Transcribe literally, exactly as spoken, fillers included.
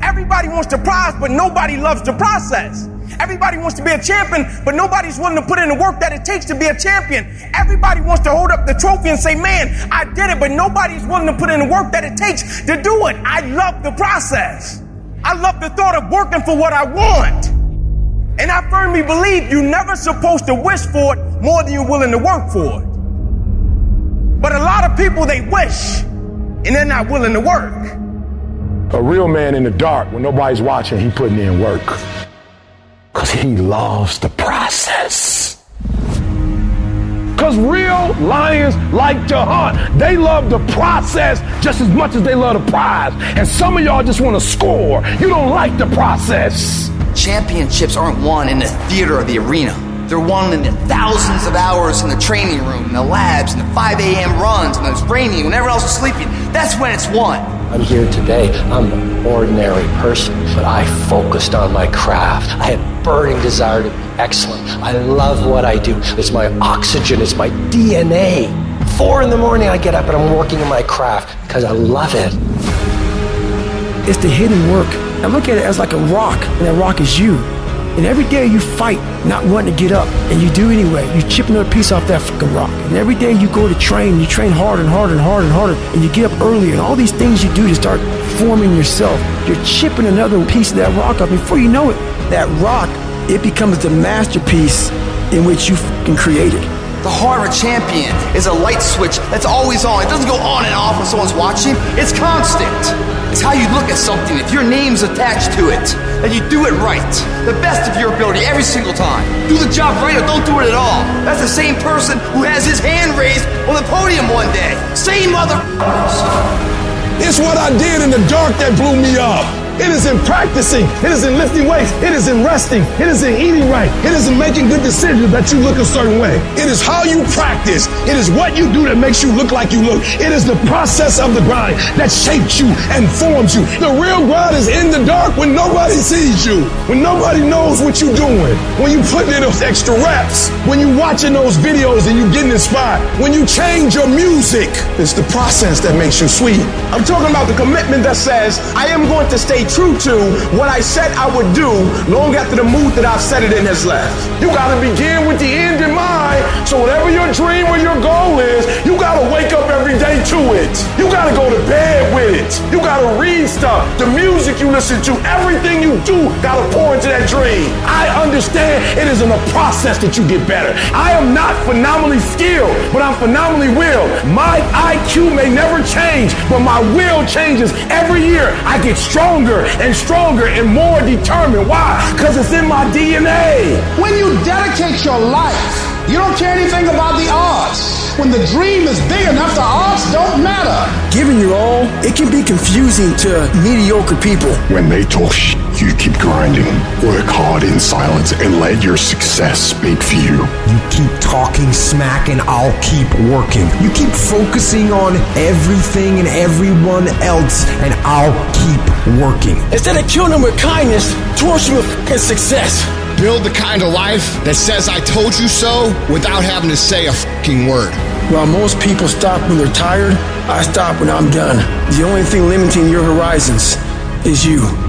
Everybody wants the prize, but nobody loves the process. Everybody wants to be a champion, but nobody's willing to put in the work that it takes to be a champion. Everybody wants to hold up the trophy and say, man, I did it, but nobody's willing to put in the work that it takes to do it. I love the process. I love the thought of working for what I want. And I firmly believe you're never supposed to wish for it more than you're willing to work for it. But a lot of people, they wish, and they're not willing to work. A real man in the dark, when nobody's watching, he putting in work. Because he loves the process. Because real lions like to hunt. They love the process just as much as they love the prize. And some of y'all just want to score. You don't like the process. Championships aren't won in the theater or the arena. They're won in the thousands of hours in the training room, in the labs, in the five a.m. runs, and it's raining when everyone else is sleeping. That's when it's won. I'm here today. I'm an ordinary person, but I focused on my craft. I had burning desire to be excellent. I love what I do. It's my oxygen. It's my D N A. Four in the morning, I get up and I'm working in my craft because I love it. It's the hidden work. I look at it as like a rock, and that rock is you. And every day you fight not wanting to get up, and you do anyway. You chip another piece off that fucking rock. And every day you go to train, you train harder and harder and harder and harder, and you get up earlier, and all these things you do to start forming yourself. You're chipping another piece of that rock up. Before you know it, that rock, it becomes the masterpiece in which you fucking created. The heart of a champion is a light switch that's always on. It doesn't go on and off when someone's watching. It's constant. It's how you look at something. If your name's attached to it, then you do it right. The best of your ability every single time. Do the job right or don't do it at all. That's the same person who has his hand raised on the podium one day. Same motherfuckers. It's what I did in the dark that blew me up. It is in practicing. It is in lifting weights. It is in resting. It is in eating right. It is in making good decisions that you look a certain way. It is how you practice. It is what you do that makes you look like you look. It is the process of the grind that shapes you and forms you. The real grind is in the dark when nobody sees you, when nobody knows what you're doing, when you put in those extra reps, when you're watching those videos and you're getting inspired, when you change your music. It's the process that makes you sweet. I'm talking about the commitment that says, I am going to stay true to what I said I would do long after the mood that I've set it in has left. You gotta begin with the end in mind. So whatever your dream or your goal is, you gotta wake up every day to it. You gotta go to bed with it. You gotta read stuff. The music you listen to, everything you do gotta pour into that dream. I understand it is in a process that you get better. I am not phenomenally skilled, but I'm phenomenally willed. My I Q may never change, but my will changes every year. I get stronger and stronger and more determined. Why? Because it's in my D N A. When you dedicate your life, you don't care anything about the odds. When the dream is big enough, the odds don't matter. Giving your all, it can be confusing to mediocre people. When they talk shit, you keep grinding. Work hard in silence and let your success speak for you. You keep talking smack and I'll keep working. You keep focusing on everything and everyone else and I'll keep working. Instead of killing them with kindness, torch them with fucking success. Build the kind of life that says I told you so without having to say a fucking word. While most people stop when they're tired, I stop when I'm done. The only thing limiting your horizons is you.